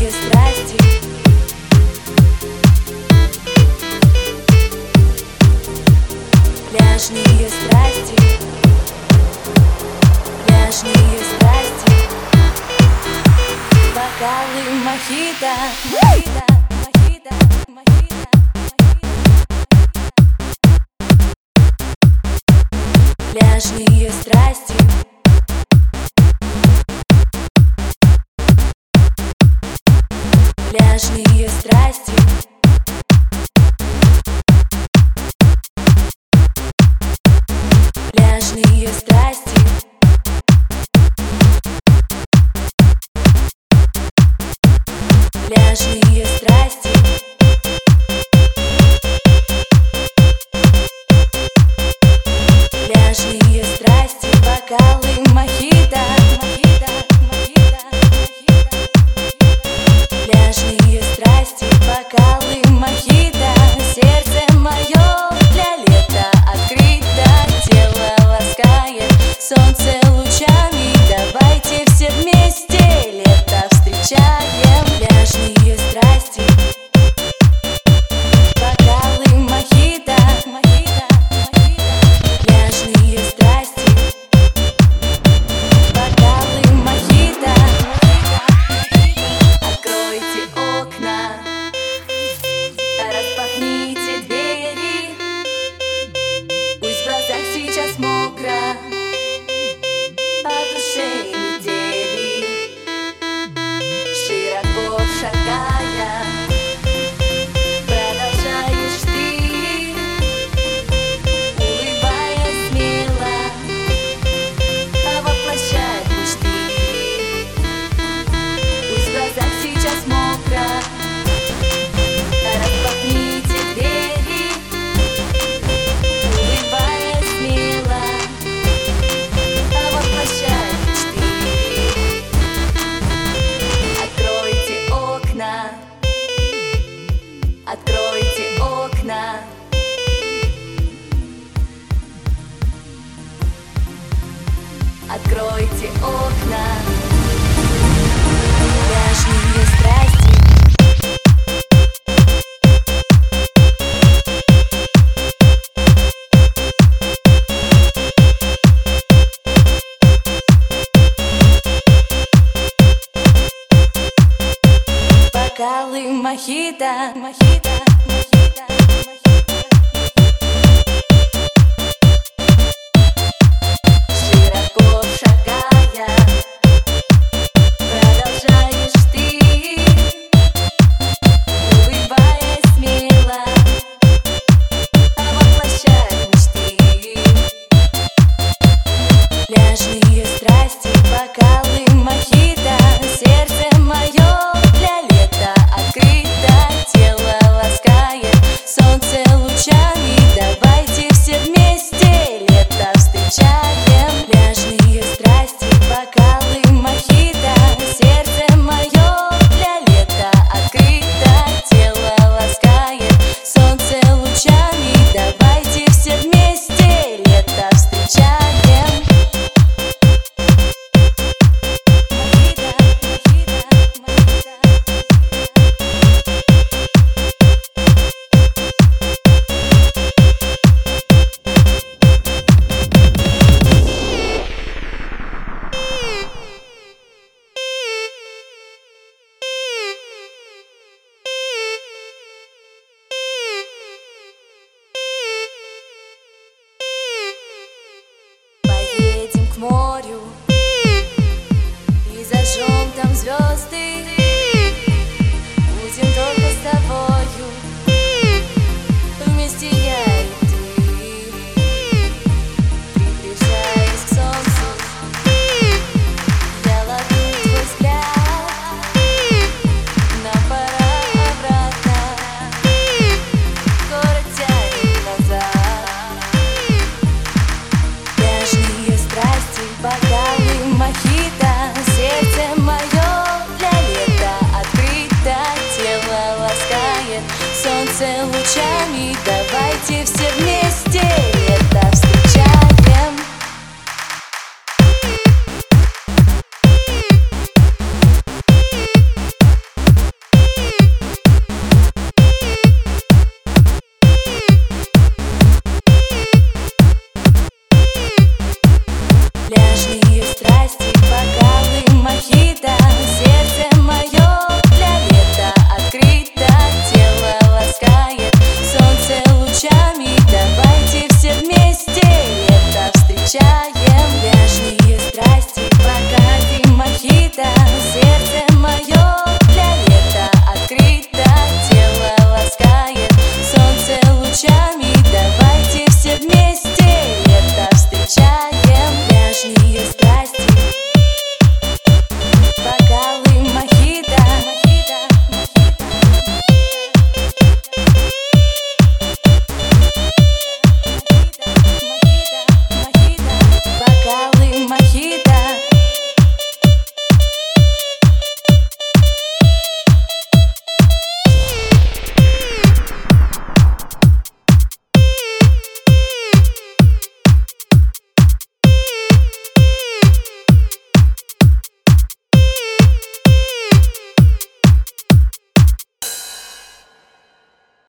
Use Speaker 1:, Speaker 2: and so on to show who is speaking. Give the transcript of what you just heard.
Speaker 1: Пляжные страсти. Пляжные страсти. Пляжные страсти. Бокалы мохито, мохито, мохито, мохито, мохито. Пляжные страсти. Пляжные страсти. Пляжные страсти. Пляжные страсти. Пляжные страсти. Бокалы мохито, мохито, мохито, мохито. Пляжные страсти. Бокалы мохито. Сердце мое для лета открыто. Тело ласкает солнце лучами. Давайте все вместе лето встречаем. Пляжные страсти. Бокалы мохито, мохито, мохито. Пляжные страсти. Бокалы мохито, мохито, мохито. Откройте окна, распахните двери. Пусть в глазах сейчас мокро, а в душе метели. Широко шагая, продолжаешь ты, улыбаясь смело, воплощать мечты. Пусть в глазах сейчас мокро, распахните двери, улыбаясь смело, воплощать мечты. Откройте окна, откройте окна. Откройте окна. Пляжные страсти. Бокалы мохито, мохито, мохито.